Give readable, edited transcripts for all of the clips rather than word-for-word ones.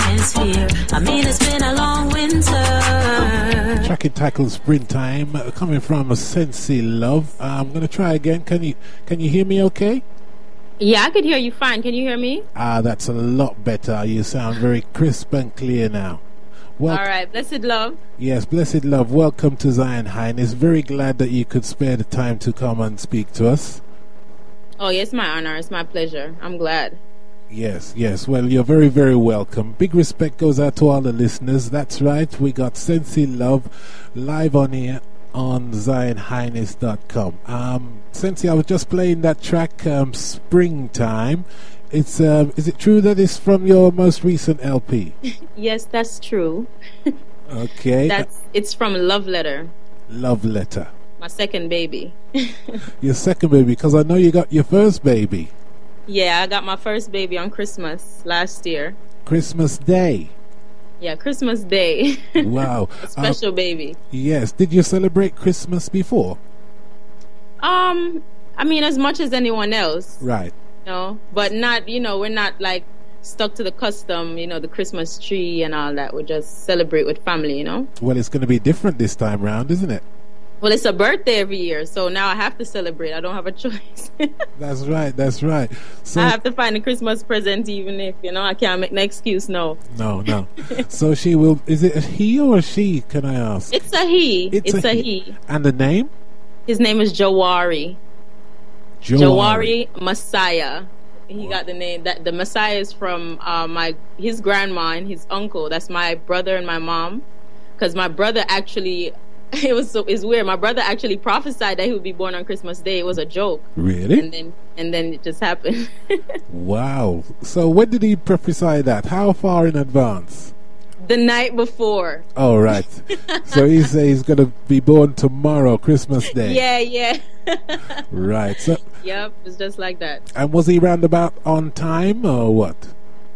hemisphere. I mean, it's been a long winter. Track entitled Springtime, coming from Sensi Love. I'm going to try again. Can you hear me okay? Yeah, I could hear you fine. Can you hear me? That's a lot better. You sound very crisp and clear now. All right, blessed love. Yes, blessed love. Welcome to Zion Highness. Very glad that you could spare the time to come and speak to us. Oh, yes, my honor. It's my pleasure. I'm glad. Yes. Well, you're very, very welcome. Big respect goes out to all the listeners. That's right. We got Sensi Love live on here on ZionHighness.com. Sensi, I was just playing that track, Springtime. It's is it true that it's from your most recent LP? Yes, that's true. Okay. It's from Love Letter. Love Letter. My second baby. Your second baby, because I know you got your first baby. Yeah, I got my first baby on Christmas last year. Christmas Day. Yeah, Christmas Day. Wow. A special baby. Yes. Did you celebrate Christmas before? I mean, as much as anyone else. Right. No, but not, we're not like stuck to the custom, the Christmas tree and all that. We just celebrate with family, Well, it's going to be different this time round, isn't it? Well, it's a birthday every year, so now I have to celebrate. I don't have a choice. That's right. So I have to find a Christmas present, even if, I can't make an excuse, no. No. So she will, is it a he or a she, can I ask? It's a he. It's a he. And the name? His name is Jawari. Jawari Messiah. He got the name that the Messiah is from his grandma and his uncle. That's my brother and my mom. Because my brother actually, it's weird. My brother actually prophesied that he would be born on Christmas Day. It was a joke. Really? And then it just happened. Wow. So when did he prophesy that? How far in advance? The night before. Oh, right. So he says he's going to be born tomorrow, Christmas Day. Yeah. Right. So. Yep, it's just like that. And was he roundabout on time or what?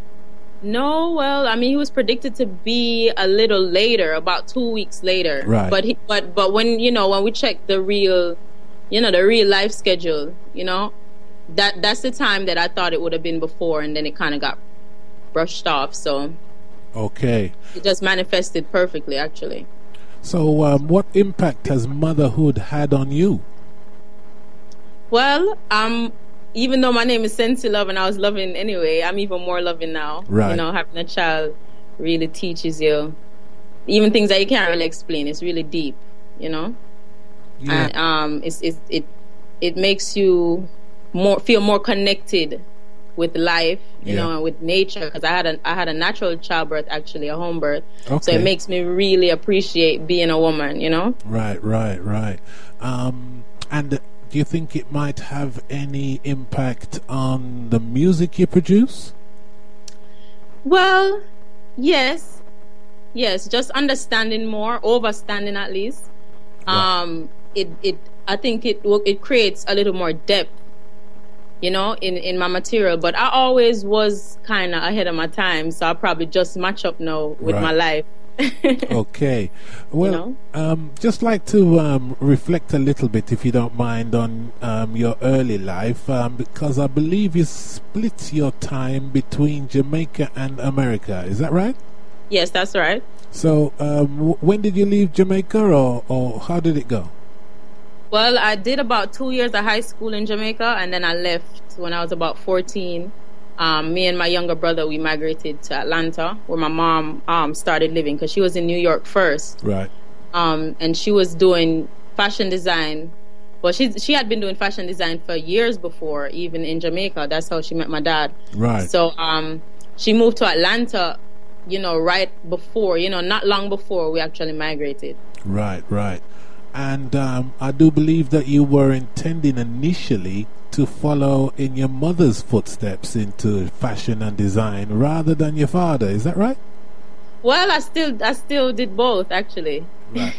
No, well, I mean, he was predicted to be a little later, about 2 weeks later. Right. But when when we check the real life schedule, that's the time that I thought it would have been before, and then it kind of got brushed off. So. Okay. It just manifested perfectly, actually. So, what impact has motherhood had on you? Well, even though my name is Sensi Love and I was loving anyway, I'm even more loving now. Right. Having a child really teaches you even things that you can't really explain. It's really deep, Yeah. And it makes you feel more connected with life, and with nature. Because I had a natural childbirth, actually, a home birth. Okay. So it makes me really appreciate being a woman. Right. And do you think it might have any impact on the music you produce? Well, yes, just understanding more, overstanding at least. Right. I think it creates a little more depth, in my material. But I always was kind of ahead of my time, so I probably just match up now with my life. Okay. Well, just like to reflect a little bit, if you don't mind, on your early life, because I believe you split your time between Jamaica and America. Is that right? Yes, that's right. So, when did you leave Jamaica, or how did it go? Well, I did about 2 years of high school in Jamaica, and then I left when I was about 14. Me and my younger brother, we migrated to Atlanta, where my mom started living, because she was in New York first. Right. And she was doing fashion design. Well, she had been doing fashion design for years before, even in Jamaica. That's how she met my dad. Right. So she moved to Atlanta, right before, not long before we actually migrated. Right. And I do believe that you were intending initially to follow in your mother's footsteps into fashion and design rather than your father. Is that right? Well, I still did both, actually. Right.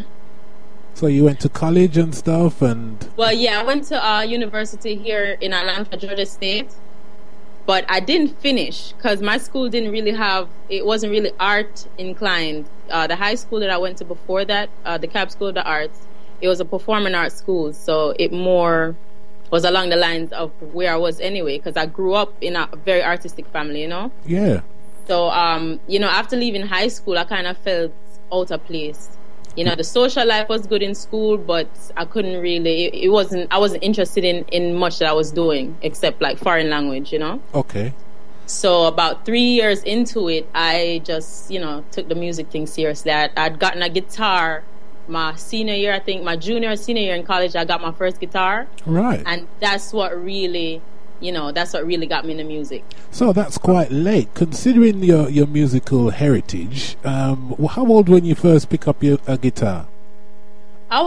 So you went to college and stuff, and... Well, yeah, I went to university here in Atlanta, Georgia State. But I didn't finish because my school didn't really it wasn't really art inclined. The high school that I went to before that, the Cap School of the Arts, it was a performing arts school. So it more was along the lines of where I was anyway, because I grew up in a very artistic family, Yeah. So, after leaving high school, I kind of felt out of place. The social life was good in school, but I couldn't really, I wasn't interested in much that I was doing, except like foreign language, Okay. So about 3 years into it, I just, took the music thing seriously. I'd gotten a guitar my senior year, I think my senior year in college, I got my first guitar. Right. And that's what really got me into music. So that's quite late, considering your musical heritage. How old when you first pick up a guitar? I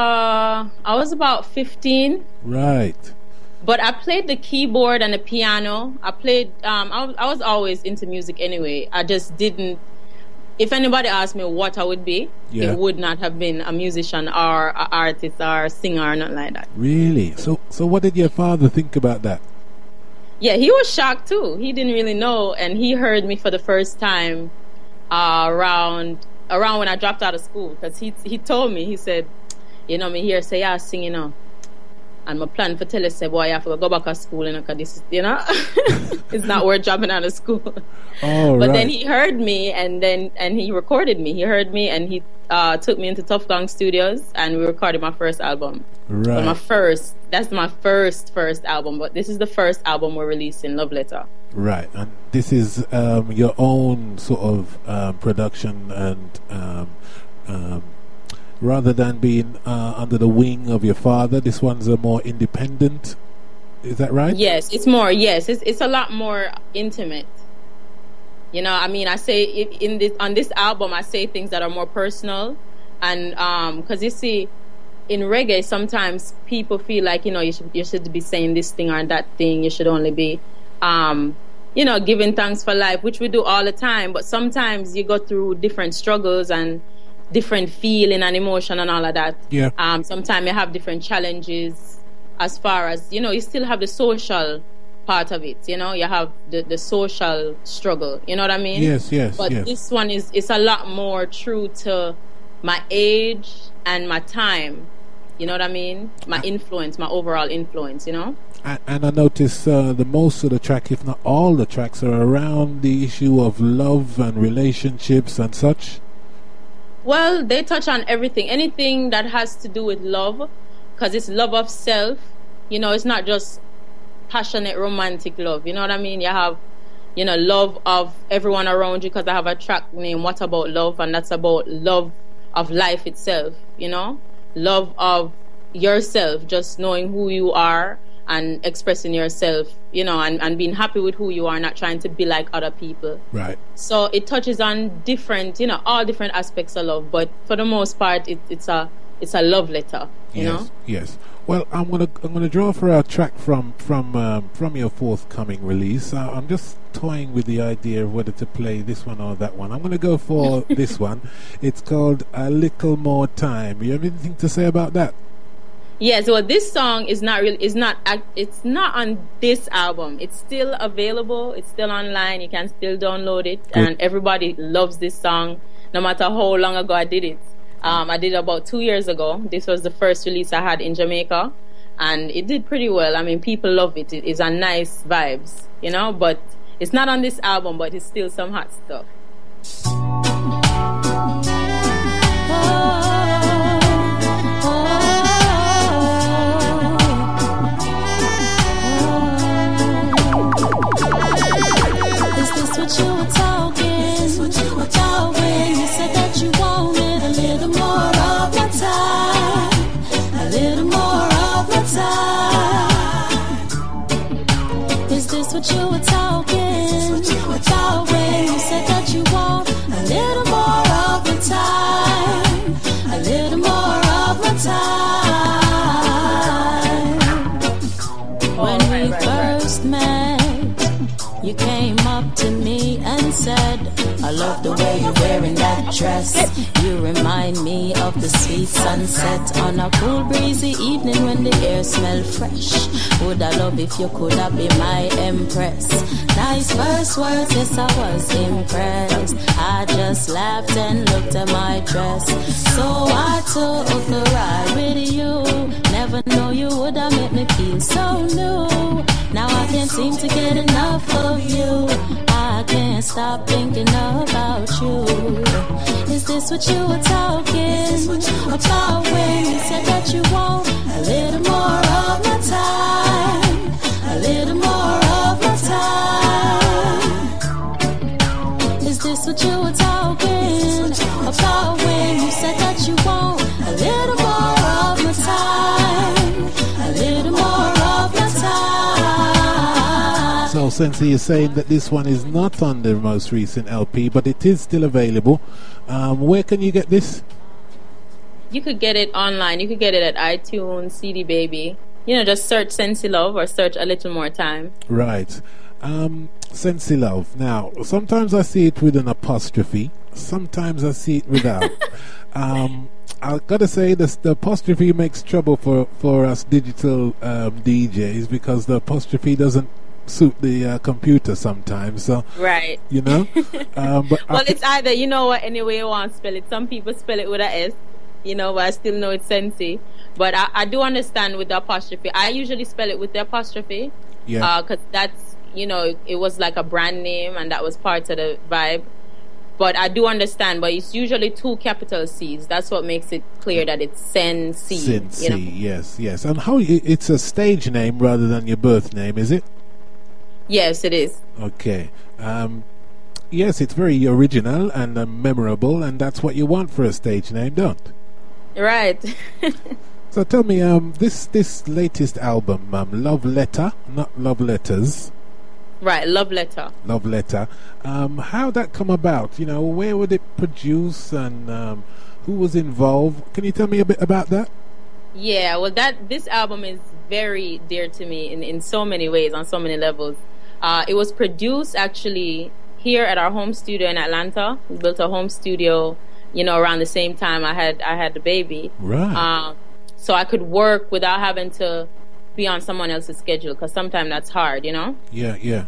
was about 15. Right. But I played the keyboard and the piano. I played. I was always into music anyway. I just didn't. If anybody asked me what I would be, it would not have been a musician or an artist or a singer or nothing like that. Really? So what did your father think about that? Yeah, he was shocked too. He didn't really know, and he heard me for the first time around when I dropped out of school, because he told me, he said, me here say I sing, and my plan for tell you, say, boy, I have to go back to school, because this is, it's not worth dropping out of school. Oh, but right. then he heard me, and he recorded me. He heard me, and he took me into Tough Gong Studios, and we recorded my first album. Right. But that's my first album, but this is the first album we're releasing, Love Letter. Right, and this is your own sort of production, and rather than being under the wing of your father, this one's a more independent. Is that right? Yes, it's more. Yes, it's a lot more intimate. I say on this album, I say things that are more personal, and because you see, in reggae, sometimes people feel like you should be saying this thing or that thing. You should only be, giving thanks for life, which we do all the time. But sometimes you go through different struggles and different feeling and emotion and all of that. Yeah. Sometimes you have different challenges as far as, you still have the social part of it. You have the social struggle. You know what I mean? Yes. But this one it's a lot more true to my age and my time. You know what I mean? My influence, my overall influence, And I notice the most of the track, if not all the tracks, are around the issue of love and relationships and such. Well, they touch on everything. Anything that has to do with love, because it's love of self. It's not just passionate romantic love. You know what I mean? You have, love of everyone around you, because I have a track named What About Love, and that's about love of life itself, love of yourself, just knowing who you are and expressing yourself, and being happy with who you are, not trying to be like other people. Right. So it touches on different, all different aspects of love, but for the most part, it's a love letter, you know? Yes. Well, I'm gonna draw for our track from your forthcoming release. I'm just toying with the idea of whether to play this one or that one. I'm gonna go for this one. It's called A Little More Time. You have anything to say about that? Yes. Well, this song is not on this album. It's still available. It's still online. You can still download it, and everybody loves this song, no matter how long ago I did it. I did it about 2 years ago. This was the first release I had in Jamaica, and it did pretty well. I mean, people love it. It's a nice vibes, but it's not on this album, but it's still some hot stuff. Is this what you were talking? Is this what you were talking? You said that you wanted a little more of my time, a little more of my time. Is this what you were talking? Is this what you were talking? You said that you want a little more of my time, a little more of my time. When we first met, you came up to me and said, I love the way you're wearing that dress. You remind me of the sweet sunset on a cool breezy evening when the air smelled fresh. Would I love if you could have been my empress? Nice first words, yes, I was impressed. I just laughed and looked at my dress. So I took a ride with you. Never know you would have made me feel so new. Now I can't seem to get enough of you. I can't can't stop thinking about you. Is this what you were talking about when you said that you want a little more of my time? A little more of my time. Is this what you were talking about when you said that you want a little more of my time? A little more of my time. So Sensei is saying that this one is not on the most recent LP, but it is still available. Where can you get this? You could get it online. You could get it at iTunes, CD Baby. You know, just search Sensei Love or search A Little More Time. Right. Sensei Love. Now, sometimes I see it with an apostrophe. Sometimes I see it without. I've got to say this, the apostrophe makes trouble for us digital DJs, because the apostrophe doesn't suit the computer sometimes. So, right. You know? But well, it's either, you know what, any way you want to spell it. Some people spell it with a S, you know, but I still know it's Sensei. But I do understand with the apostrophe. I usually spell it with the apostrophe. Yeah. Because that's, you know, it was like a brand name and that was part of the vibe. But I do understand, but it's usually 2 capital C's. That's what makes it clear that it's Sensei. Sensei, you know? yes, yes. And how it's a stage name rather than your birth name, is it? Yes, it is. Okay. Yes, it's very original and memorable, and that's what you want for a stage name, don't? Right. So tell me, this latest album, Love Letter, not Love Letters. Right, Love Letter. Love Letter. How that come about? You know, where would it produce, and who was involved? Can you tell me a bit about that? Yeah, well, this album is very dear to me in so many ways, on so many levels. It was produced actually here at our home studio in Atlanta. We built a home studio, you know, around the same time I had the baby. Right. So I could work without having to be on someone else's schedule, because sometimes that's hard, you know? Yeah, yeah.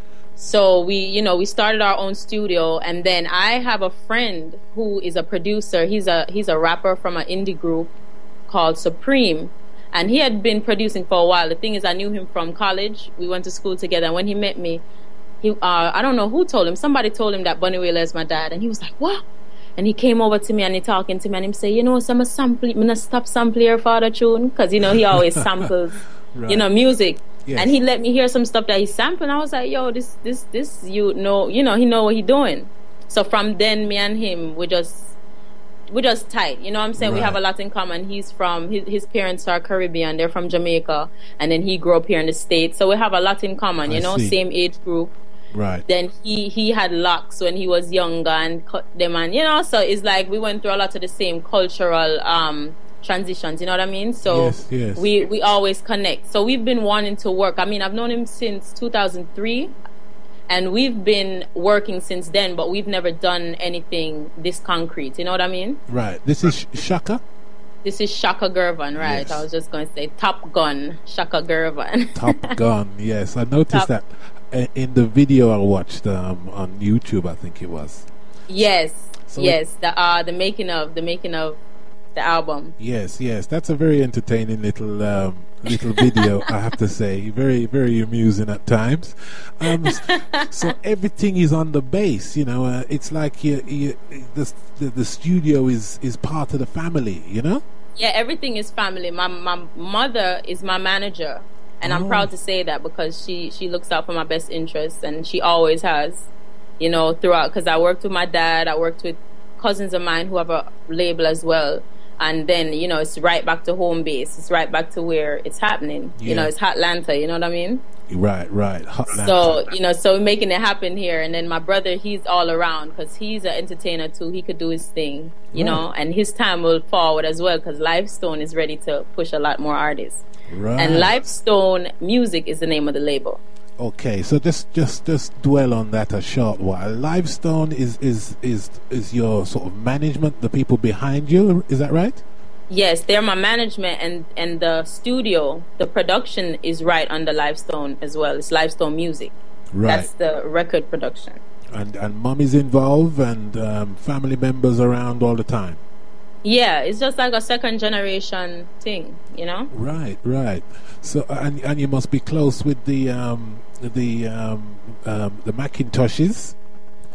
So we started our own studio, and then I have a friend who is a producer. He's a rapper from an indie group called Supreme, and he had been producing for a while. The thing is, I knew him from college. We went to school together, and when he met me, he I don't know who told him. Somebody told him that Bunny Wailer is my dad, and he was like, "What?" And he came over to me and he talking to me, and he say, "You know, I'm gonna stop sampling your father tune," because you know he always samples, right. You know, music. Yes. And he let me hear some stuff that he sampled. And I was like, "Yo, this, you know, he know what he doing." So from then, me and him, we're just tight. You know what I'm saying? Right. We have a lot in common. He's from his parents are Caribbean. They're from Jamaica, and then he grew up here in the States. So we have a lot in common. You know, same age group. Right. Then he had locks when he was younger and cut them, and you know, so it's like we went through a lot of the same cultural transitions, you know what I mean? So yes. we always connect. So we've been wanting to work. I mean, I've known him since 2003, and we've been working since then, but we've never done anything this concrete, you know what I mean? Right. This is Shaka? This is Shaka Gurvan, right? Yes. I was just going to say Top Gun, Shaka Gurvan. Top Gun, yes. I noticed that in the video I watched on YouTube, I think it was. Yes, so yes. The making of the album. Yes, that's a very entertaining little video, I have to say. Very, very amusing at times. So everything is on the bass, you know. It's like the studio is part of the family, you know. Yeah, everything is family. My mother is my manager, and I'm proud to say that, because she looks out for my best interests, and she always has, you know, throughout. Because I worked with my dad, I worked with cousins of mine who have a label as well. And then, you know, it's right back to home base. It's right back to where it's happening. Yeah. You know, it's Hotlanta, you know what I mean? Right. Hotlanta. So, you know, so we're making it happen here. And then my brother, he's all around, because he's an entertainer too. He could do his thing, you know, and his time will forward as well, because Livestone is ready to push a lot more artists. Right. And Livestone Music is the name of the label. Okay, so just dwell on that a short while. Livestone is your sort of management, the people behind you, is that right? Yes, they're my management, and the studio, the production is right under Livestone as well. It's Livestone Music. Right. That's the record production. And mommy's involved, and family members around all the time. Yeah, it's just like a second generation thing, you know? Right. So and you must be close with the Macintoshes.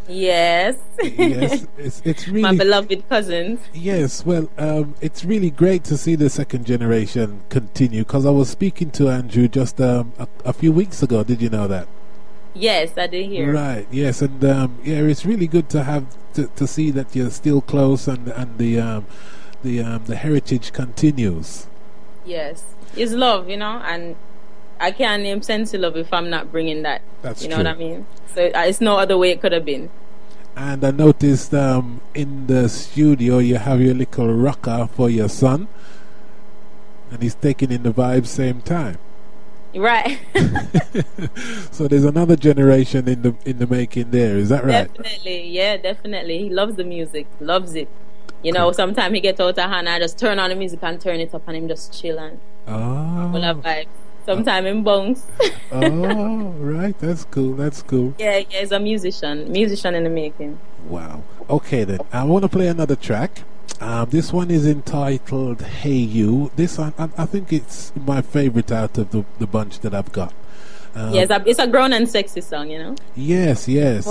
Yes. Yes, it's really my beloved cousins. Yes, well, it's really great to see the second generation continue, because I was speaking to Andrew just a few weeks ago. Did you know that? Yes, I did hear. Right. Yes, and yeah, it's really good to have to see that you're still close, and the heritage continues. Yes, it's love, and I can't name Sensi Love if I'm not bringing that. That's you know true. what I mean. So it's no other way it could have been. And I noticed in the studio you have your little rocker for your son, and he's taking in the vibes same time. Right. So there's another generation in the making there. Is that right? Definitely, yeah, definitely. He loves the music, loves it. Sometimes he gets out of hand, I just turn on the music and turn it up, and him just chill and full of vibes. Sometimes in bounce. Oh, right. That's cool. That's cool. Yeah, he's a musician in the making. Wow. Okay, then. I want to play another track. This one is entitled Hey You. This one, I think it's my favorite out of the bunch that I've got. Yes, it's a grown and sexy song, Yes.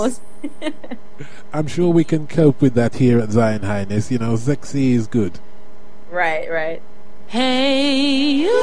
I'm sure we can cope with that here at Zion Highness. Sexy is good. Right. Hey, you.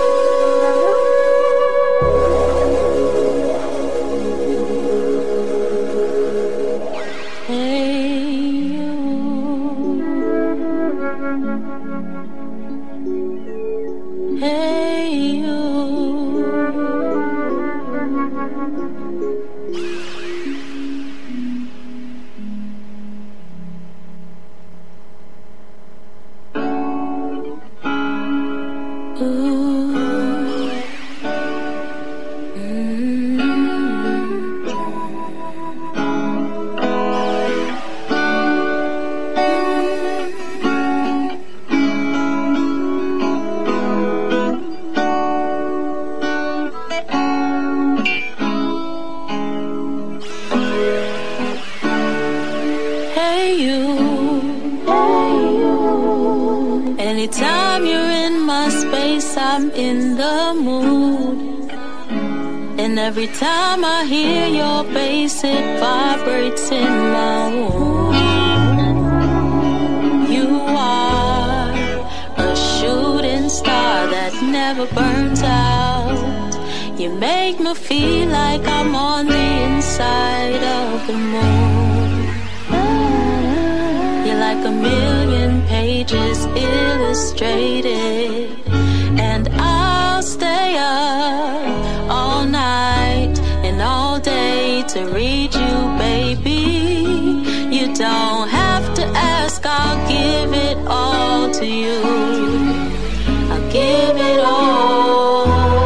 Anytime you're in my space, I'm in the mood. And every time I hear your bass, it vibrates in my womb. You are a shooting star that never burns out. You make me feel like I'm on the inside of the moon. You're like a million pages illustrated, and I'll stay up all night and all day to read you, baby. You don't have to ask, I'll give it all to you. I'll give it all.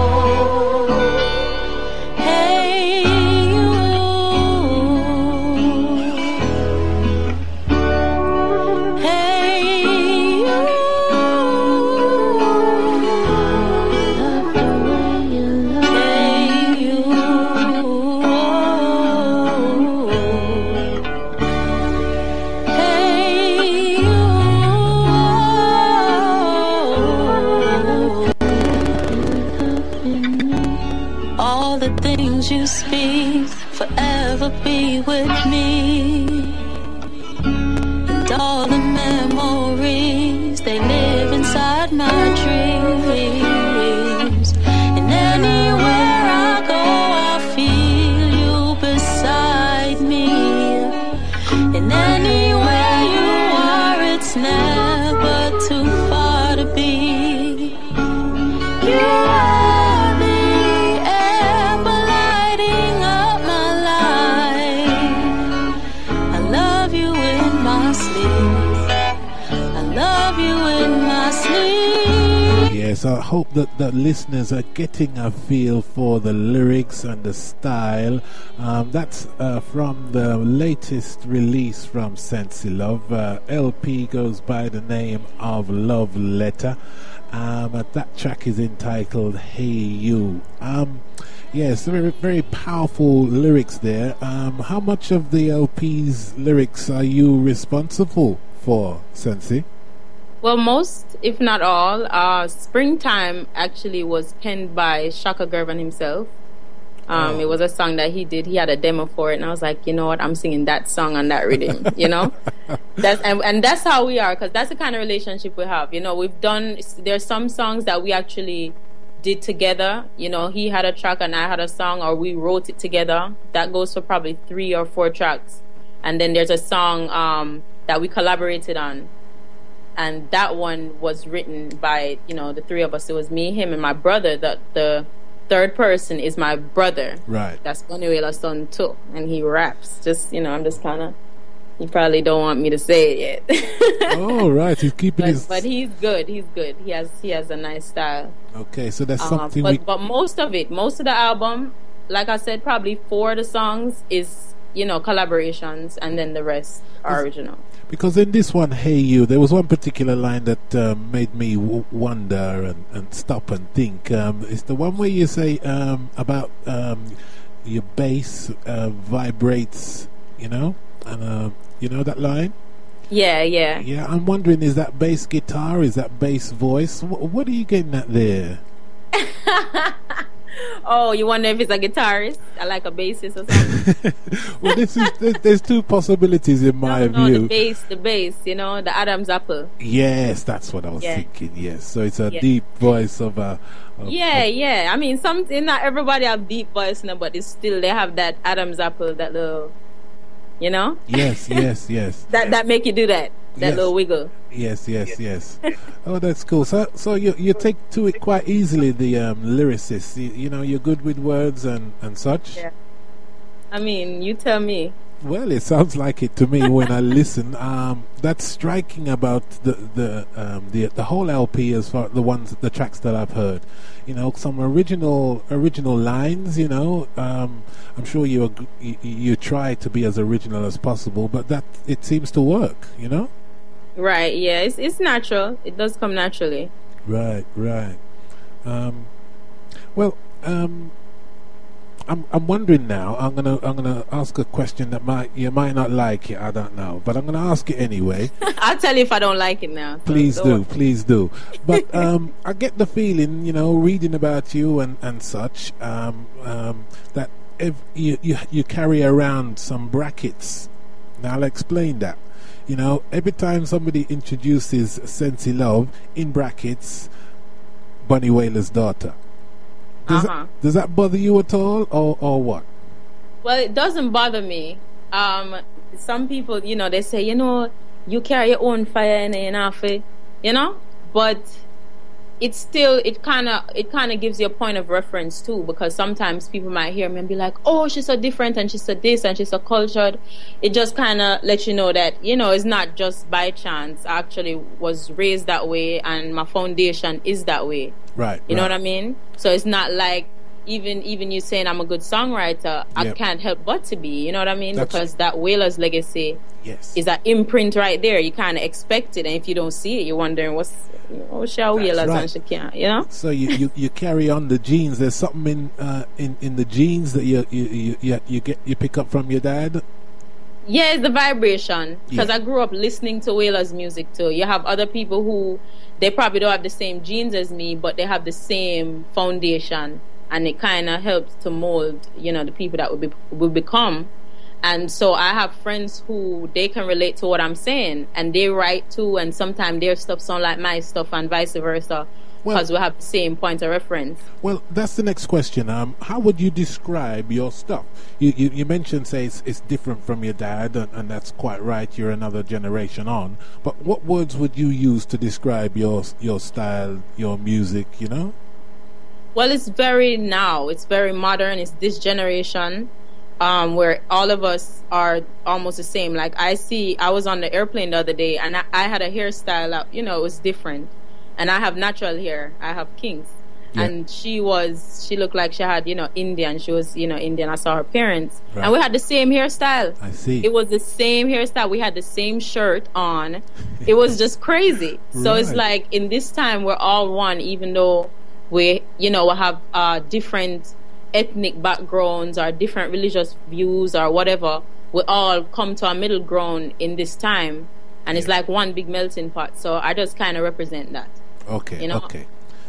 You speak forever be with me, and all the memories they live inside my dreams. And anywhere I go, I feel you beside me. And anywhere you are, it's never too far to be. You are Yes, I hope that the listeners are getting a feel for the lyrics and the style. That's from the latest release from Sensi Love. LP goes by the name of Love Letter. That track is entitled Hey You. Yes, very, very powerful lyrics there. How much of the LP's lyrics are you responsible for, Sensi? Well, most, if not all. Springtime actually was penned by Shaka Gervan himself. It was a song that he did. He had a demo for it, and I was like, you know what? I'm singing that song on that rhythm. You know, that's how we are, because that's the kind of relationship we have. You know, there's some songs that we actually did together. You know, he had a track and I had a song, or we wrote it together. That goes for probably 3 or 4 tracks, and then there's a song that we collaborated on. And that one was written by, you know, the 3 of us. It was me, him, and my brother. The third person is my brother. Right. That's Bonuela's son too. And he raps. Just, you know, I'm just kind of... You probably don't want me to say it yet. Oh, right. He's keeping But he's good. He's good. He has a nice style. Okay, so that's something But most of the album, like I said, probably 4 of the songs is, you know, collaborations, and then the rest are original. Because in this one, Hey You, there was one particular line that made me wonder and stop and think. It's the one where you say about your bass vibrates, you know? And you know that line? Yeah. Yeah, I'm wondering, is that bass guitar? Is that bass voice? What are you getting at there? Oh, you wonder if it's a guitarist? I like a bassist or something. Well, there's 2 possibilities in my view. The bass, you know, the Adam's apple. Yes, that's what I was thinking. Yes, so it's a deep voice of a. Yeah. I mean, not everybody have deep voice now, but it's still, they have that Adam's apple, that little, you know. Yes. that make you do that little wiggle. Yes. Oh, that's cool. So you take to it quite easily, the lyricist. You know, you're good with words and such. Yeah. I mean, you tell me. Well, it sounds like it to me when I listen. That's striking about the whole LP, as far the tracks that I've heard. You know, some original lines. You know, I'm sure you try to be as original as possible, but that it seems to work. You know. Right. Yeah. It's natural. It does come naturally. Right. Well. I'm wondering now. I'm gonna ask a question that you might not like it. I don't know, but I'm gonna ask it anyway. I'll tell you if I don't like it now. So please do. But I get the feeling, you know, reading about you and such, that if you carry around some brackets. Now I'll explain that. You know, every time somebody introduces Sensi Love, in brackets, Bunny Wailer's daughter. Does that bother you at all, or what? Well, it doesn't bother me. Some people, you know, they say, you know, you carry your own fire and you know, but it's still, it kind of gives you a point of reference too, because sometimes people might hear me and be like, oh, she's so different and she's so this and she's so cultured. It just kind of lets you know that, you know, it's not just by chance. I actually was raised that way, and my foundation is that way. Right. You know what I mean? So it's not like even you saying I'm a good songwriter, I can't help but to be. You know what I mean? Because that Wailer's legacy is an imprint right there. You kind of expect it, and if you don't see it, you're wondering what's Wailer's and she can't. You know? So you carry on the genes. There's something in the genes that you pick up from your dad. Yeah, it's the vibration. Because I grew up listening to Wailer's music too. You have other people who they probably don't have the same genes as me, but they have the same foundation, and it kind of helps to mold, you know, the people that will become. And so I have friends who they can relate to what I'm saying, and they write too, and sometimes their stuff sound like my stuff, and vice versa. Because we have the same point of reference. Well, that's the next question. How would you describe your stuff? You mentioned, say, it's different from your dad, and that's quite right. You're another generation on. But what words would you use to describe your style, your music, you know? Well, it's very now. It's very modern. It's this generation where all of us are almost the same. Like I was on the airplane the other day, and I had a hairstyle up. You know, it was different. And I have natural hair. I have kinks. Yeah. And she looked like she had, you know, Indian. She was, you know, Indian. I saw her parents. Right. And we had the same hairstyle. I see. It was the same hairstyle. We had the same shirt on. It was just crazy. So it's like in this time we're all one, even though we have different ethnic backgrounds or different religious views or whatever. We all come to a middle ground in this time. And it's like one big melting pot. So I just kind of represent that. Okay, you know? okay.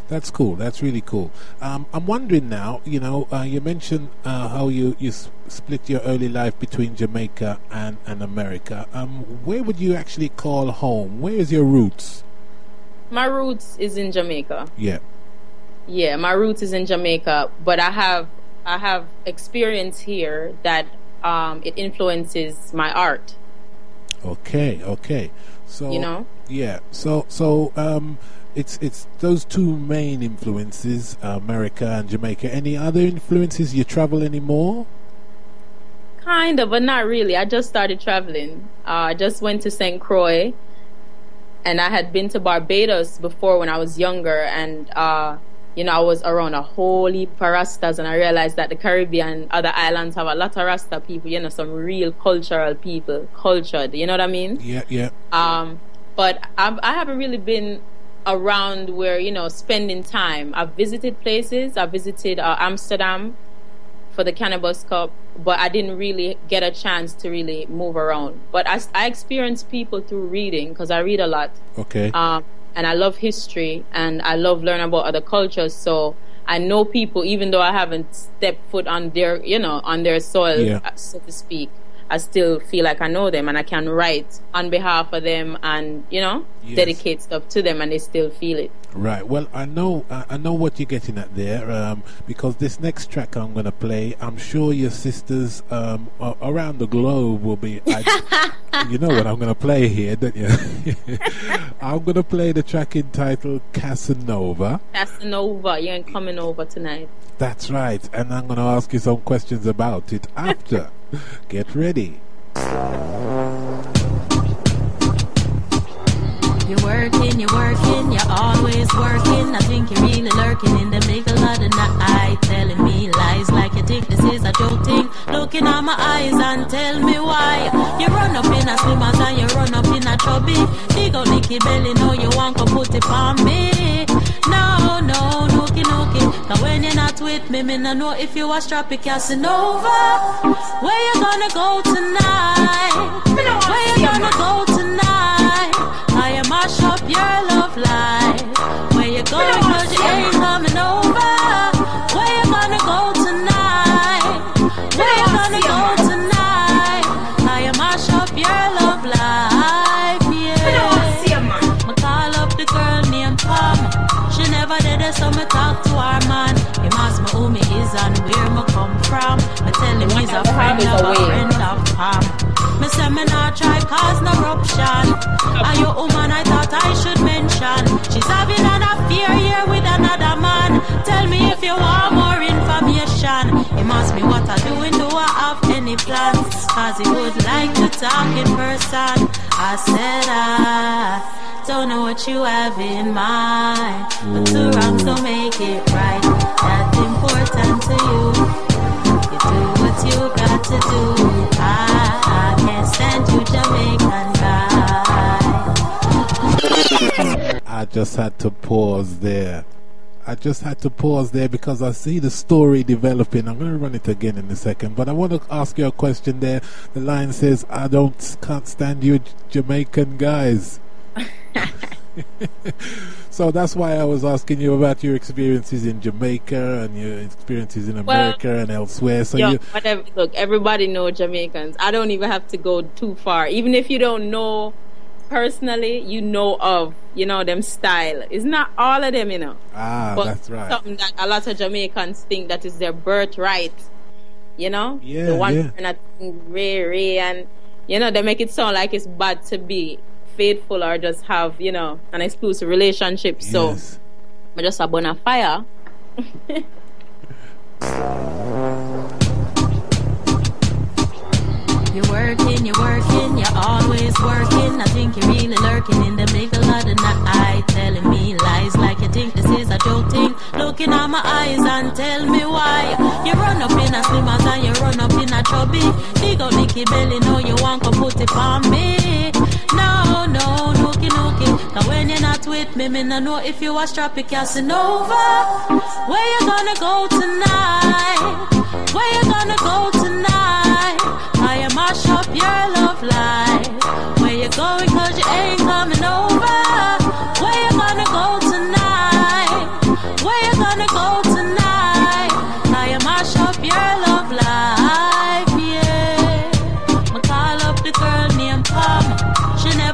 That's cool. That's really cool. I'm wondering now, you mentioned how you split your early life between Jamaica and America. Where would you actually call home? Where is your roots? My roots is in Jamaica. Yeah. Yeah, my roots is in Jamaica, but I have experience here that it influences my art. Okay. So yeah. So it's those two main influences, America and Jamaica. Any other influences? You travel anymore? Kind of, but not really. I just started traveling. I just went to St. Croix, and I had been to Barbados before when I was younger, and I was around a whole heap of Rastas, and I realized that the Caribbean, other islands have a lot of Rasta people, some real cultural people, cultured, you know what I mean? Yeah. But I haven't really been around where, spending time. I've visited places. I visited Amsterdam for the Cannabis Cup, but I didn't really get a chance to really move around. But I experienced people through reading, because I read a lot. Okay. And I love history, and I love learning about other cultures. So I know people, even though I haven't stepped foot on their, on their soil, so to speak. I still feel like I know them, and I can write on behalf of them, and dedicate stuff to them, and they still feel it. Right. Well, I know what you're getting at there, because this next track I'm going to play, I'm sure your sisters around the globe will be. You know what I'm going to play here, don't you? I'm going to play the track entitled Casanova. Casanova, you ain't coming over tonight. That's right, and I'm going to ask you some questions about it after. Get ready. You're working, you're always working. I think you're really lurking in the middle of the night, telling me lies like you think this is a joke thing. Looking at my eyes and tell me why. You run up in a swimmers and you run up in a chubby. Dig out Nicky belly, no, you want to put it on me. No, nookie. Cause when you're not with me, no know if you are strappy Casanova. Where you gonna go tonight? Where you gonna go tonight? I mash up your love life. Where you going, cause you ain't coming over. Where you gonna go tonight? Where you gonna go tonight? I mash up your love life, yeah. I call up the girl named Pam. She never did it, so me talk to her man. Him ask me who me is and where me come from. I tell him he's a friend of Pam. Me say me not try cause no eruption. Are you woman I thought I should mention? She's having an affair here with another man. Tell me if you want more information. He asked me what I doing, do I have any plans? Cause he would like to talk in person. I said I don't know what you have in mind, but two wrongs don't make it right. That's important to you. You do what you got to do. I can't stand you Jamaican guy. I just had to pause there. Because I see the story developing. I'm going to run it again in a second, but I want to ask you a question there. The line says, I can't stand you Jamaican guys. So that's why I was asking you about your experiences in Jamaica and your experiences in America and elsewhere. So look, everybody knows Jamaicans. I don't even have to go too far. Even if you don't know personally, you know of, them style. It's not all of them, but that's right. Something that a lot of Jamaicans think that is their birthright. Yeah, the one that Ray, and they make it sound like it's bad to be faithful or just have, an exclusive relationship. Yes. So I just a bona fire. You're working, you're always working. I think you're really lurking in the middle of the night, telling me lies like you think this is a joke thing. Looking at my eyes and tell me why. You run up in a slimmers and you run up in a chubby. Dig out Nicky belly, no, you want to put it on me. No, nookie. Cause when you're not with me, no know if you are strappy Casanova. Where you gonna go tonight? Where you gonna go tonight? I mash up your love life. Where you going, cause you ain't coming over. Where you gonna go tonight?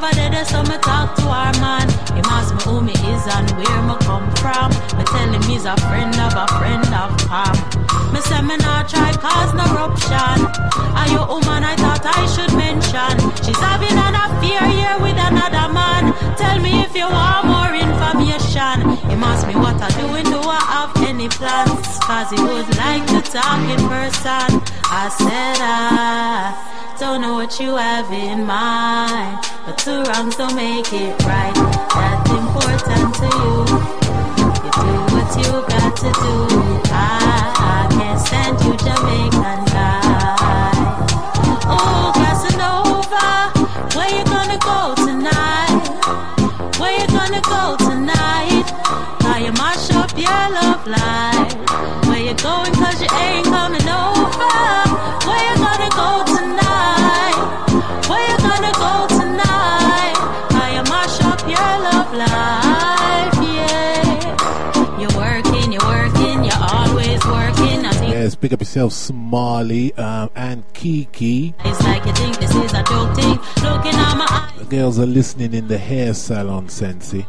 over there, so me talk to our man. Him ask me who me is and where me come from. Me tell him he's a friend of Pam. Me say me not try cause no eruption. Are you woman I thought I should mention? She's having an affair here with another man. Tell me if you want more information. Him ask me what I doing, do I have any plans? Cause he would like to talk in person. I said I don't know what you have in mind, but two wrongs don't make it right. That's important to you. You do what you got to do. I can't stand you Jamaican guy. Oh, Casanova, where you gonna go tonight? Where you gonna go tonight? How you mash up your love life? Where you going cause you ain't coming over? Where you gonna go tonight? Where you gonna go tonight? How you mash up your love life, yeah. You're working, you're always working. Yes, pick up yourself, Smalley and Kiki. It's like you think this is a joke thing. Looking at my eyes. The girls are listening in the hair salon, Sensi.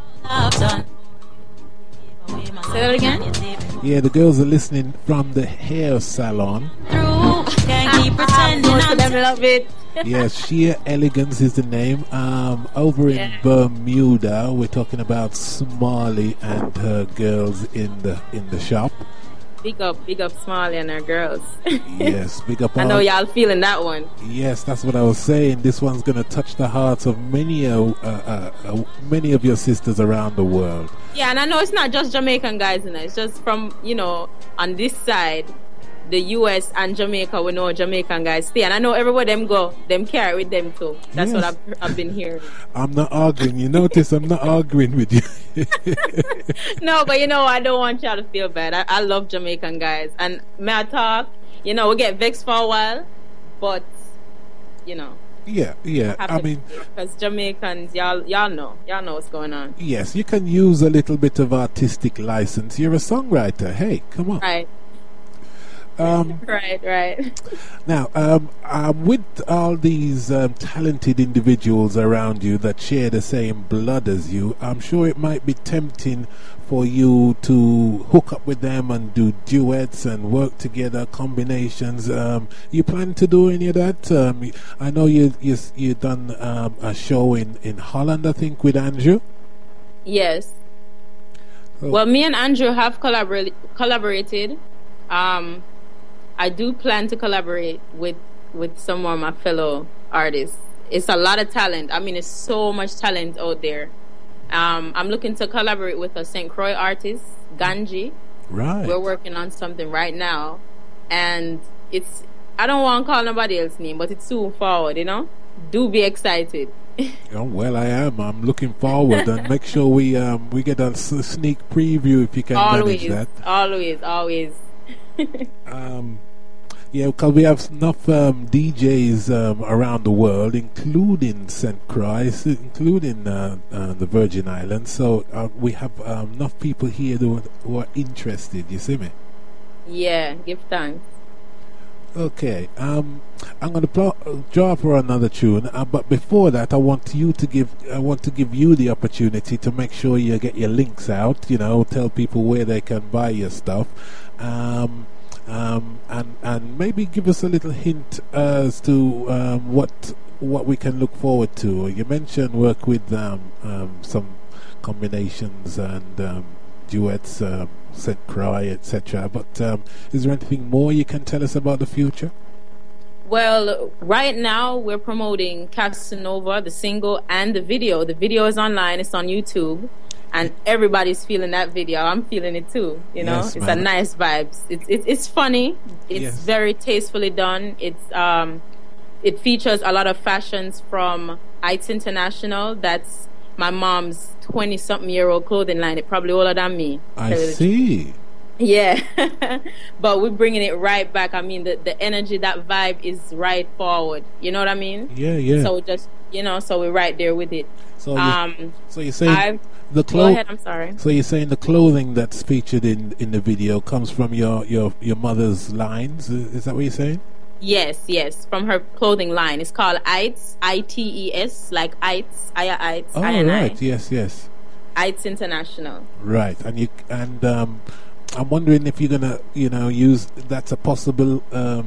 Say that again? Yeah, the girls are listening from the hair salon. Can't keep pretending. Most of them love it. Yes, Sheer Elegance is the name. Over in Bermuda, we're talking about Smalley and her girls in the shop. Big up Smalley and her girls. Yes, big up. I know y'all feeling that one. Yes, that's what I was saying. This one's going to touch the hearts of many of your sisters around the world. Yeah, and I know it's not just Jamaican guys, you know. It's just from, on this side, the US and Jamaica, we know Jamaican guys stay. And I know everywhere them go, them carry with them too. That's what I've been hearing. I'm not arguing. You notice I'm not arguing with you. No, but I don't want y'all to feel bad. I love Jamaican guys. And may I talk? We get vexed for a while, but, Yeah. I mean, because Jamaicans, y'all know what's going on. Yes, you can use a little bit of artistic license. You're a songwriter. Hey, come on. Right. Right. Now, with all these talented individuals around you that share the same blood as you, I'm sure it might be tempting for you to hook up with them and do duets and work together, combinations. You plan to do any of that? I know you done a show in Holland, I think, with Andrew. Yes. Oh. Well, me and Andrew have collaborated. I do plan to collaborate with some more of my fellow artists. It's a lot of talent. I mean, there's so much talent out there. I'm looking to collaborate with a St. Croix artist, Ganji. Right. We're working on something right now. And I don't want to call nobody else's name, but it's soon forward, Do be excited. Oh, well, I am. I'm looking forward, and make sure we get a sneak preview if you can manage that. Always. Yeah, because we have enough DJs around the world, including St. Croix, including the Virgin Islands. So we have enough people here who are interested. You see me? Yeah, give thanks. Okay, I'm going to draw for another tune, but before that, I want to give you the opportunity to make sure you get your links out. Tell people where they can buy your stuff. And maybe give us a little hint as to what we can look forward to. You mentioned work with some combinations and duets, St. Croix, etc. But is there anything more you can tell us about the future? Well, right now we're promoting Casanova, the single, and the video. The video is online. It's on YouTube. And everybody's feeling that video. I'm feeling it too. Yes, it's a nice vibes. It's funny. It's very tastefully done. It features a lot of fashions from Heights International. That's my mom's 20-something-year-old clothing line. It's probably older than me. I see. Yeah, but we're bringing it right back. I mean, the energy, that vibe is right forward. You know what I mean? Yeah. So just so we're right there with it. So you're saying go ahead. I'm sorry. So you're saying the clothing that's featured in the video comes from your mother's lines? Is that what you're saying? Yes, from her clothing line. It's called Ites, ITES, like Ites, Aya Ites. Oh, right, yes. Ites International. Right, and I'm wondering if you're gonna, use that's a possible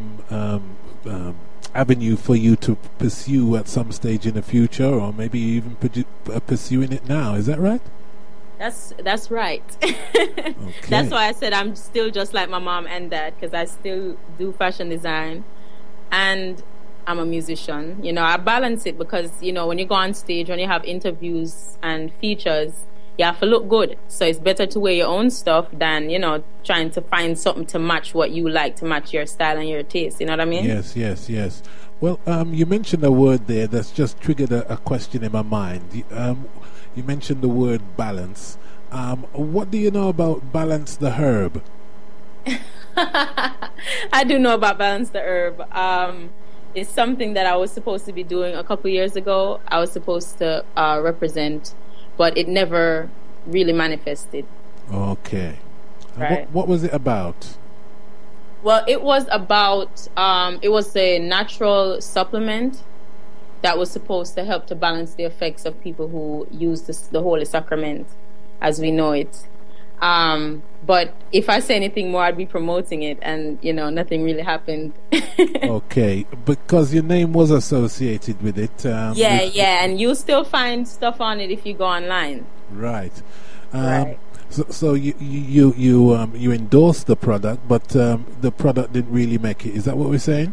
avenue for you to pursue at some stage in the future, or maybe even pursuing it now. Is that right? That's right. Okay. That's why I said I'm still just like my mom and dad, because I still do fashion design and I'm a musician. I balance it because, when you go on stage, when you have interviews and features, you have to look good. So it's better to wear your own stuff than, trying to find something to match what you like, to match your style and your taste. You know what I mean? Yes. Well, you mentioned a word there that's just triggered a question in my mind. You mentioned the word balance. What do you know about Balance the Herb? I do know about Balance the Herb. It's something that I was supposed to be doing a couple years ago. I was supposed to represent, but it never really manifested. Okay. Right. What was it about? Well, it was about, it was a natural supplement that was supposed to help to balance the effects of people who use the Holy Sacrament as we know it. But if I say anything more, I'd be promoting it, and nothing really happened. Okay, because your name was associated with it. Yeah, and you'll still find stuff on it if you go online. Right. Right. So you endorsed the product, but the product didn't really make it. Is that what we're saying?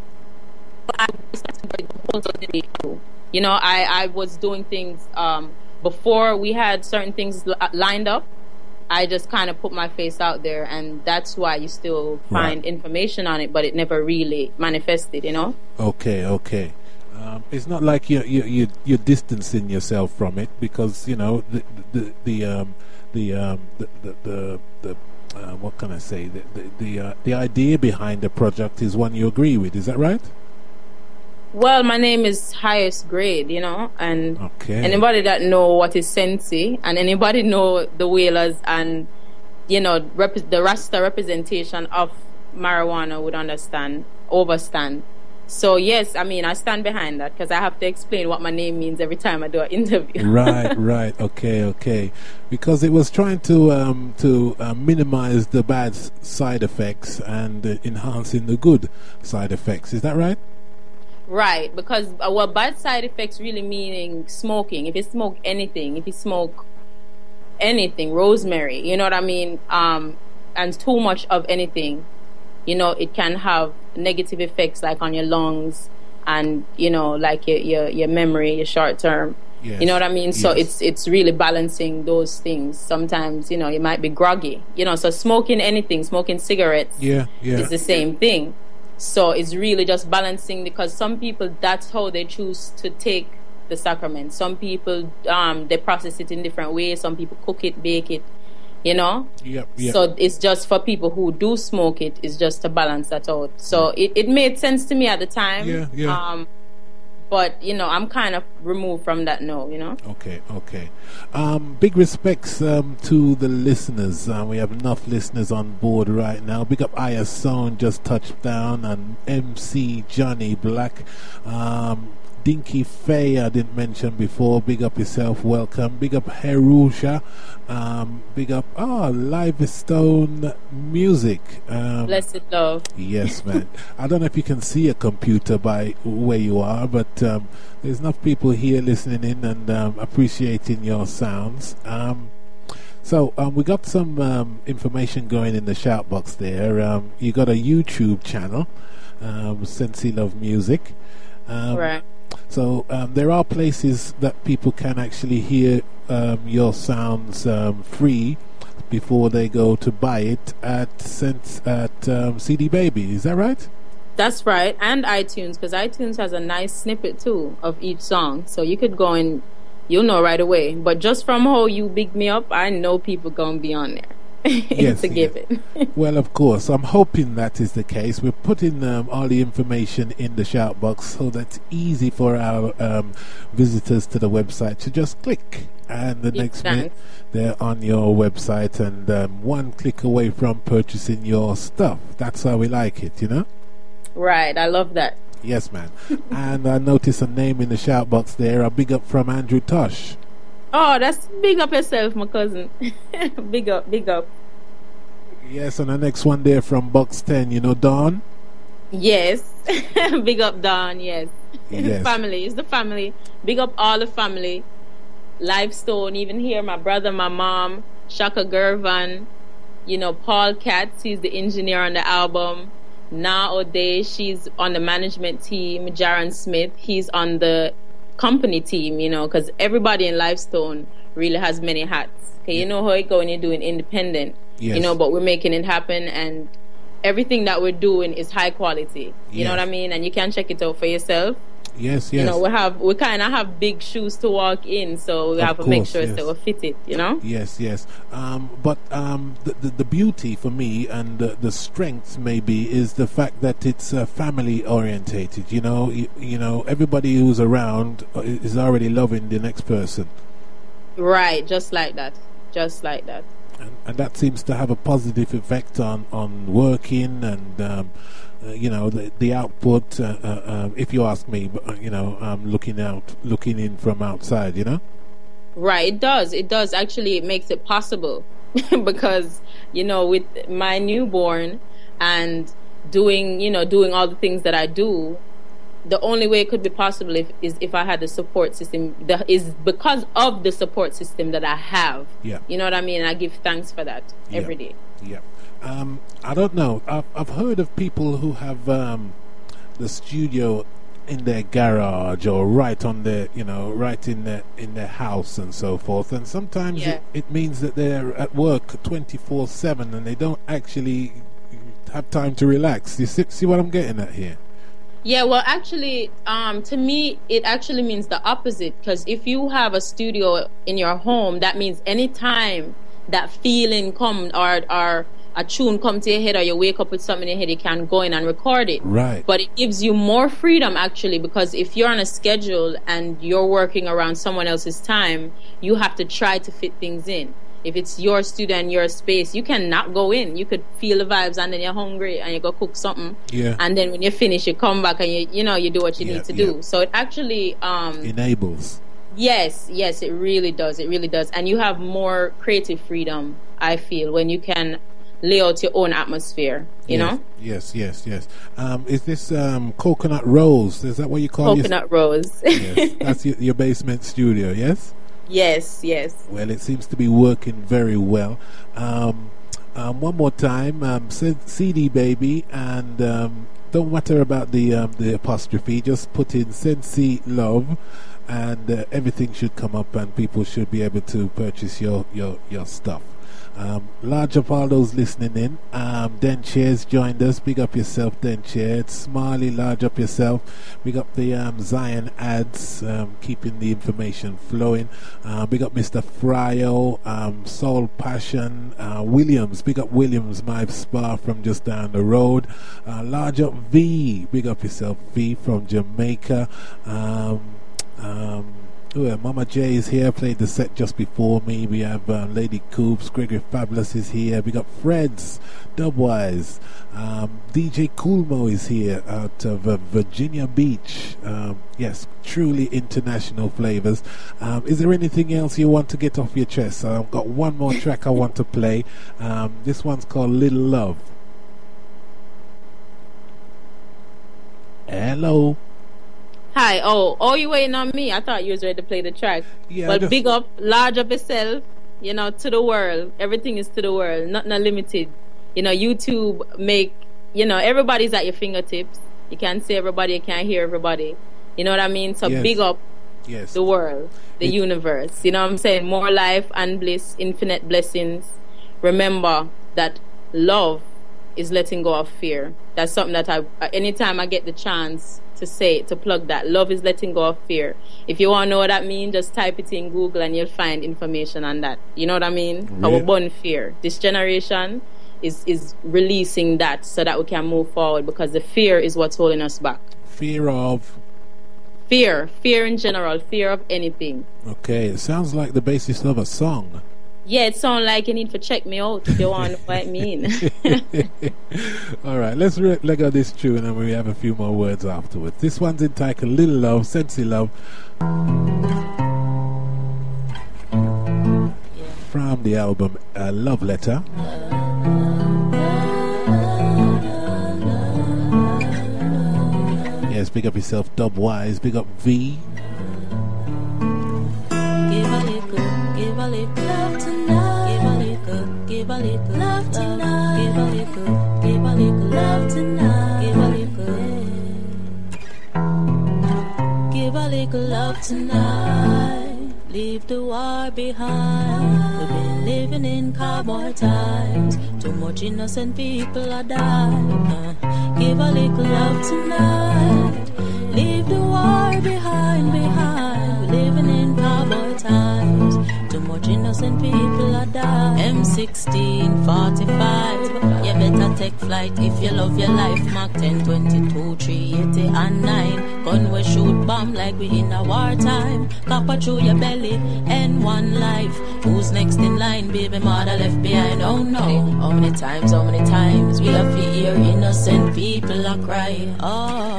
I was doing things before we had certain things lined up. I just kind of put my face out there, and that's why you still find information on it, but it never really manifested. Okay. It's not like you're distancing yourself from it, because the what can I say? The idea behind the project is one you agree with. Is that right? Well, my name is Highest Grade, and anybody that know what is Sensi, and anybody know the Whalers and the Rasta representation of marijuana would overstand. So yes, I stand behind that, because I have to explain what my name means every time I do an interview. Right. Okay. Because it was trying to minimize the bad side effects and enhancing the good side effects. Is that right? Right, because bad side effects really meaning smoking. If you smoke anything, rosemary, you know what I mean, and too much of anything, it can have negative effects, like on your lungs and like your memory, your short term. Yes. You know what I mean? So yes. it's really balancing those things. Sometimes you might be groggy. So smoking anything, smoking cigarettes, is the same thing. So it's really just balancing, because some people, that's how they choose to take the sacrament. Some people, they process it in different ways. Some people cook it, bake it, Yep. So it's just for people who do smoke it, it's just to balance that out. So it made sense to me at the time. Yeah. But, I'm kind of removed from that now, Okay. Big respects to the listeners. We have enough listeners on board right now. Big up Aya Sound, just touched down, and MC Johnny Black. Dinky Faye, I didn't mention before. Big up yourself, welcome. Big up Herusha. Big up Livestone Music. Blessed love. Yes, man. I don't know if you can see a computer by where you are, but there's enough people here listening in and appreciating your sounds. So we got some information going in the shout box there. You got a YouTube channel, Sensi Love Music. Right. So there are places that people can actually hear your sounds free before they go to buy it at CD Baby. Is that right? That's right, and iTunes, because iTunes has a nice snippet too of each song, so you could go and you'll know right away. But just from how you big me up, I know people gonna be on there. Yes, to give it. Well, of course, I'm hoping that is the case. We're putting all the information in the shout box, so that's easy for our visitors to the website to just click, and the next minute they're on your website, and one click away from purchasing your stuff. That's how we like it, Right, I love that. Yes, man. And I noticed a name in the shout box there. A big up from Andrew Tosh. Oh, that's big up yourself, my cousin. Big up, big up. Yes, and the next one there from Box 10, you know Dawn? Yes. Big up Dawn, yes. Yes. Family, it's the family. Big up all the family. Livestone, even here, my brother, my mom, Shaka Gervan, you know, Paul Katz, he's the engineer on the album. Na O'Day, she's on the management team. Jaron Smith, he's on the company team, you know, because everybody in Livestone really has many hats. Okay, you know how it go when you're doing independent, you know, but we're making it happen, and everything that we're doing is high quality. You know what I mean? And you can check it out for yourself. Yes, yes. You know, we kind of have big shoes to walk in, so we have to make sure that we fit it, you know? Yes, yes. But the beauty for me and the strength maybe is the fact that it's family orientated. You know, everybody who's around is already loving the next person. Right, just like that. Just like that. And that seems to have a positive effect on working and you know, the output, if you ask me, you know, looking in from outside, you know? Right, it does. Actually, it makes it possible because, you know, with my newborn and doing all the things that I do, the only way it could be possible is if I had the support system, is because of the support system that I have. Yeah. You know what I mean? And I give thanks for that every day. Yeah. I don't know. I've heard of people who have the studio in their garage or right on their, you know, right in their house and so forth. And sometimes it means that they're at work 24/7 and they don't actually have time to relax. You see what I'm getting at here? Yeah, well, actually, to me, it actually means the opposite. Because if you have a studio in your home, that means anytime that feeling comes or a tune come to your head or you wake up with something in your head, you can go in and record it. Right. But it gives you more freedom, actually, because if you're on a schedule and you're working around someone else's time, you have to try to fit things in. If it's your studio and your space, you cannot go in. You could feel the vibes and then you're hungry and you go cook something. Yeah. And then when you finish, you come back and you do what you need to do. So it actually enables. Yes, it really does. It really does. And you have more creative freedom, I feel, when you can lay out your own atmosphere, you know? Yes. Is this Coconut Rose? Is that what you call it? Coconut Rose. Yes, that's your basement studio, yes? Yes. Well, it seems to be working very well. One more time, CD Baby, and don't matter about the apostrophe, just put in Sensi Love, and everything should come up and people should be able to purchase your stuff. Large up all those listening in. Denchair's joined us. Big up yourself, Denchair. Smiley, large up yourself. Big up the Zion ads, keeping the information flowing. Big up Mr. Fryo, Soul Passion, Williams. Big up Williams, my spa from just down the road. Large up V. Big up yourself, V from Jamaica. Mama J is here, played the set just before me. We have Lady Coops, Gregory Fabulous is here. We got Freds, Dubwise, DJ Coolmo is here out of Virginia Beach. Yes, truly international flavors. Is there anything else you want to get off your chest? I've got one more track I want to play. This one's called Little Love. Hello. Hi. Oh, you waiting on me? I thought you was ready to play the track. Yeah. Well, big up, large up yourself, you know, to the world. Everything is to the world, not limited. You know, YouTube everybody's at your fingertips. You can't see everybody, you can't hear everybody. You know what I mean? So big up the world, the universe. You know what I'm saying? More life and bliss, infinite blessings. Remember that love is letting go of fear. That's something that anytime I get the chance to plug that. Love is letting go of fear. If you want to know what that means, just type it in Google and you'll find information on that. You know what I mean? Really? Our born fear. This generation is releasing that so that we can move forward, because the fear is what's holding us back. Fear of? Fear in general. Fear of anything. Okay, it sounds like the basis of a song. Yeah, it sounds like you need to check me out if you want to know what I mean. All right, let's let go this tune and we have a few more words afterwards. This one's entitled Little Love, Sensi Love. From the album Love Letter. Yes, big up yourself, Dub Wise, big up V. Give a little love tonight. Give a little love tonight. Give a little love tonight. Give a little love tonight. Leave the war behind. We've been living in cowboy times. Too much innocent people are dying. Give a little love tonight. Leave the war behind. We're living in cowboy times. Too much innocent people are dying. M16, 45. You better take flight if you love your life. Mark 10, 22, 380 and 9. Gun we shoot bomb like we in a wartime. Copper through your belly and one life. Who's next in line? Baby mother left behind. Oh no. How many times we have to hear innocent people are crying. Oh.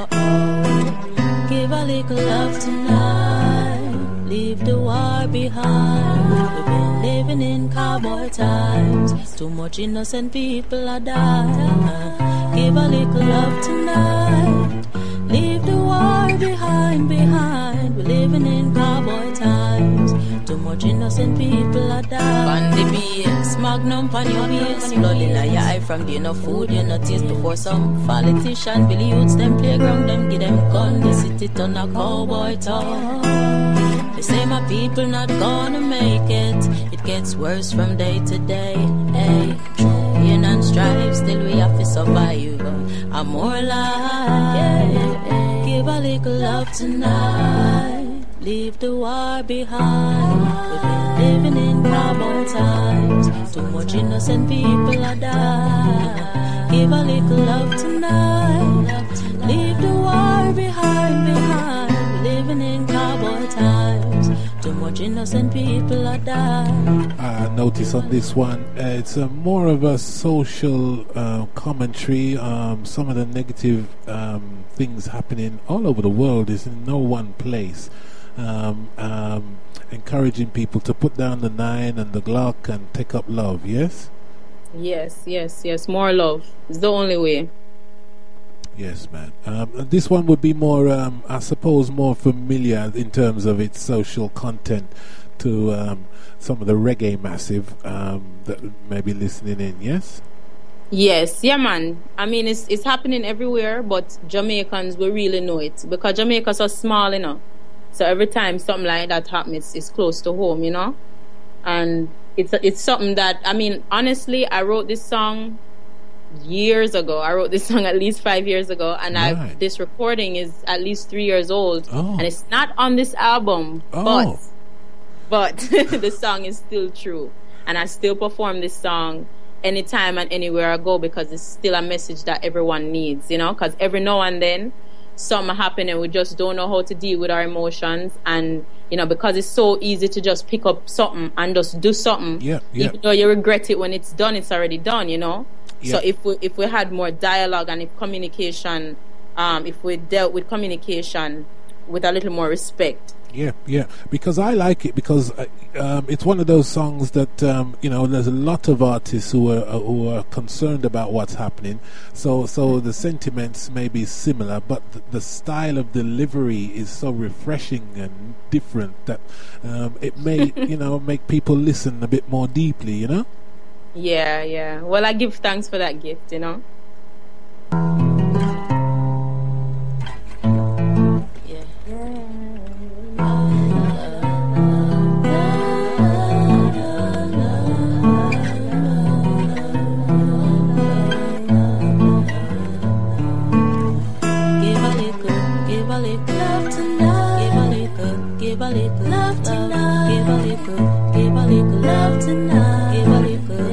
Give a little love tonight. Leave the war behind. We've been living in cowboy times. Too much innocent people are dying. Give a little love tonight. Leave the war behind. We're living in cowboy times. Too much innocent people are dying. On the BS, magnum on your face. Blood in your eye from the no food you no taste. Before some politician Billy youths them playground them give them gun. The city turn a cowboy town. They say my people not gonna make it. It gets worse from day to day. Hey, pain and strife, still we have to survive. I'm more alive. Yeah. Give a little love tonight. Leave the war behind. We've been living in cowboy times. Too much innocent people are dying. Give a little love tonight. Leave the war behind. We're living in cowboy times. Too much innocent people are dying. I notice on this one, it's more of a social commentary. Some of the negative things happening all over the world is in no one place. Encouraging people to put down the 9 and the Glock and take up love, yes? Yes. More love. It's the only way. Yes, man. This one would be more, I suppose, more familiar in terms of its social content to some of the reggae massive that may be listening in, yes? Yes, yeah, man. I mean, it's happening everywhere, but Jamaicans will really know it because Jamaicans are small, you know. So every time something like that happens, it's close to home, you know. And it's something that, I mean, honestly, I wrote this song years ago. I wrote this song at least 5 years ago, and right. This recording is at least 3 years old, and it's not on this album. But the song is still true, and I still perform this song anytime and anywhere I go because it's still a message that everyone needs, you know. Because every now and then something happen and we just don't know how to deal with our emotions, and you know, because it's so easy to just pick up something and just do something. Even though you regret it when it's done, it's already done, you know. So if we had more dialogue and if communication, if we dealt with communication with a little more respect. Because I like it because it's one of those songs that you know, there's a lot of artists who are concerned about what's happening. So the sentiments may be similar, but the style of delivery is so refreshing and different that it may you know, make people listen a bit more deeply, you know. Yeah. Well, I give thanks for that gift, you know. Give a little love tonight. Give a little love tonight.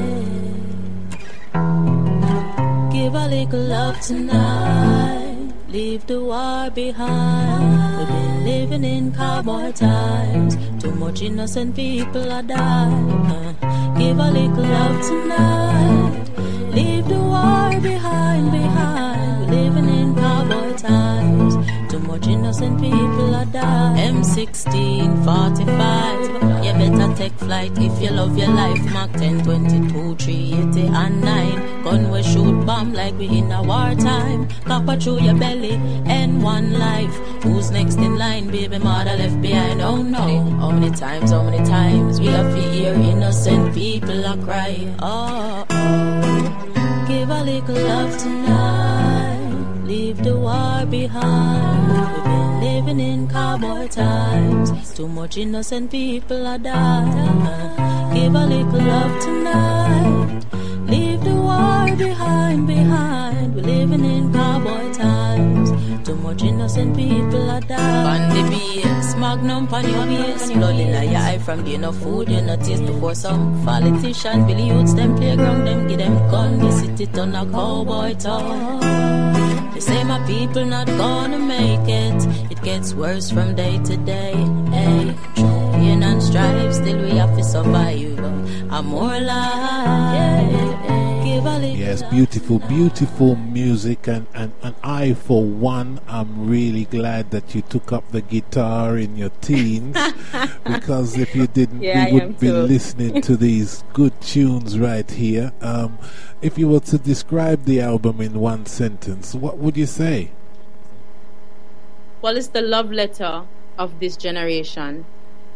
Give a little love tonight. leave the war behind. We've been living in cowboy times. Too much innocent people are dying. Give a little love tonight. Leave the war behind. We're living in cowboy times. Too much innocent people are dying. M16, 45. You better take flight if you love your life. Mark 10, 22, 380 and 9. Gun we shoot bomb like we in a wartime. Copper through your belly and one life. Who's next in line? Baby mother left behind. Oh no. How many times we have to hear innocent people are crying. Oh, oh. Give a little love tonight. Leave the war behind. We've been living in cowboy times. Too much innocent people are dying. Give a little love tonight. Leave the war behind. We're living in cowboy times. Too much innocent people are dying. On the BS, magnum on your base. Blood in your eye from the no food you no taste. Before some politician, Billy Youths, them playground, them give them gun. They sit it on a cowboy town. They say my people not gonna make it. It gets worse from day to day. Hey, pain and strife, still we have to survive. I'm more alive. Yes, beautiful music, and I for one am really glad that you took up the guitar in your teens, because if you didn't, we wouldn't be listening to these good tunes right here. If you were to describe the album in one sentence, what would you say? Well, it's the love letter of this generation.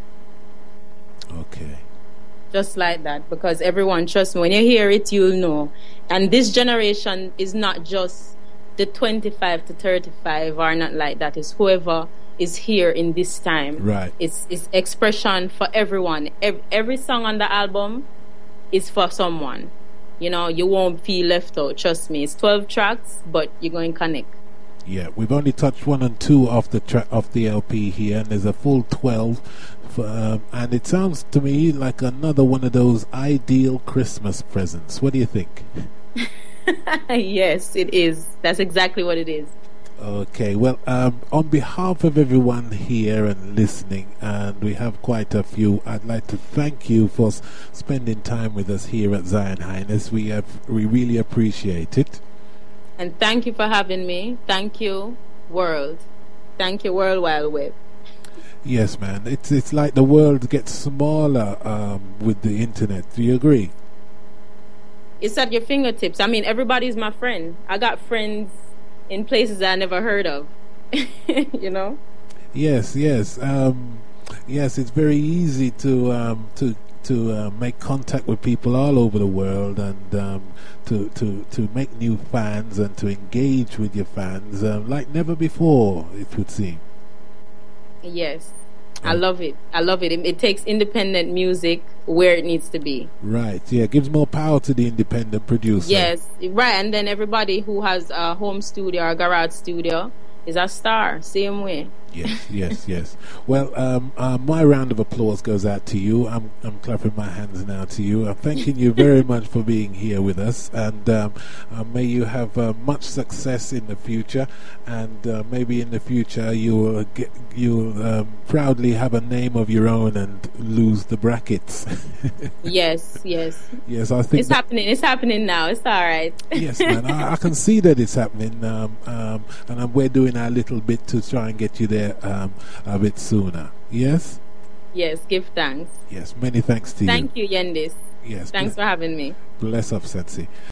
Okay. Just like that, because everyone, trust me, when you hear it, you'll know. And this generation is not just the 25 to 35 or not like that. It's whoever is here in this time. Right. It's expression for everyone. Every song on the album is for someone. You know, you won't feel left out. Trust me. It's 12 tracks, but you're going to connect. Yeah, we've only touched 1 and 2 of the LP here, and there's a full 12. And it sounds to me like another one of those ideal Christmas presents. What do you think? Yes, it is. That's exactly what it is. Okay, well, on behalf of everyone here and listening, and we have quite a few, I'd like to thank you for spending time with us here at Zion Highness. We really appreciate it. And thank you for having me. Thank you, world. Thank you, World Wide Web. Yes, man. It's like the world gets smaller with the internet. Do you agree? It's at your fingertips. I mean, everybody's my friend. I got friends in places I never heard of. You know? Yes. Yes, it's very easy to make contact with people all over the world, and to make new fans and to engage with your fans like never before, it would seem. Yes, I love it. It takes independent music where it needs to be. Right, yeah, it gives more power to the independent producer. Yes, right, and then everybody who has a home studio or a garage studio is a star, same way. Yes. Well, my round of applause goes out to you. I'm clapping my hands now to you. I'm thanking you very much for being here with us, and may you have much success in the future, and maybe in the future you'll proudly have a name of your own and lose the brackets. Yes. I think it's happening. It's happening now. It's all right. Yes, man. I can see that it's happening, and we're doing our little bit to try and get you there a bit sooner. Yes, give thanks. Yes, many thanks to you. Thank you, Yendis. Yes, thanks for having me. Bless up, Sensi.